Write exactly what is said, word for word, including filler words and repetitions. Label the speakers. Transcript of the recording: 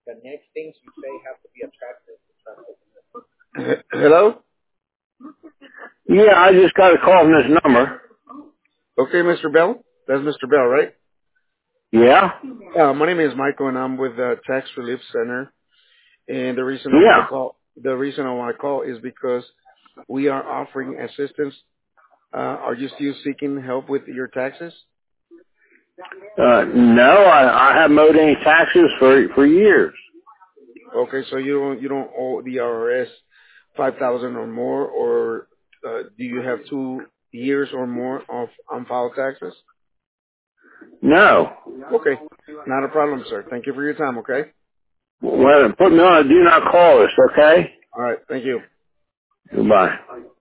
Speaker 1: H- Hello?
Speaker 2: Yeah, I just got a call from this number.
Speaker 1: Okay, Mister Bell? That's Mister Bell, right?
Speaker 2: Yeah?
Speaker 1: Uh, my name is Michael, and I'm with the Tax Relief Center. And the reason I want to
Speaker 2: Yeah.
Speaker 1: call, the reason I want to call is because we are offering assistance. Uh, are you still seeking help with your taxes?
Speaker 2: Uh, no, I, I haven't owed any taxes for for years.
Speaker 1: Okay, so you don't you don't owe the I R S five thousand or more, or uh, do you have two years or more of unfiled taxes?
Speaker 2: No.
Speaker 1: Okay, not a problem, sir. Thank you for your time. Okay.
Speaker 2: Well, put me on a do not call list, okay?
Speaker 1: All right. Thank you.
Speaker 2: Goodbye.